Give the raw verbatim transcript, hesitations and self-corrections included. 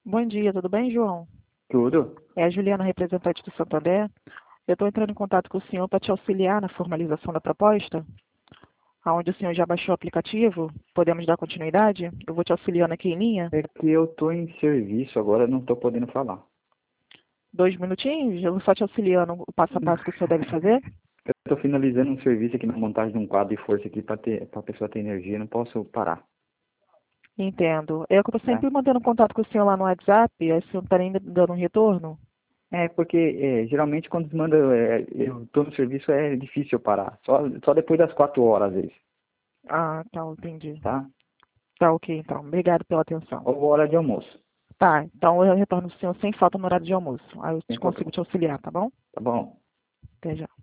Bom dia, tudo bem, João? Tudo? É a Juliana, representante do Santander. Eu estou entrando em contato com o senhor para te auxiliar na formalização da proposta, aonde o senhor já baixou o aplicativo. Podemos dar continuidade? Eu vou te auxiliando aqui em linha. É que eu tô em serviço agora, não tô podendo falar. Dois minutinhos, eu vou só te auxiliando o passo a passo que o senhor deve fazer. Eu tô finalizando um serviço aqui na montagem de um quadro de força aqui para ter, para pessoa ter energia, não posso parar, Entendo. É que eu estou tá? sempre mantendo contato com o senhor lá no WhatsApp, aí o senhor não está nem dando um retorno. É porque é, geralmente quando manda, é, eu tô no serviço é difícil eu parar. Só, só depois das quatro horas às vezes, Ah, tá, entendi. tá? Tá ok, então. Obrigado pela atenção. Ou hora de almoço. Tá, então eu retorno o senhor sem falta no horário de almoço. Aí eu te Sem consigo problema. te auxiliar, tá bom? Tá bom? Até já.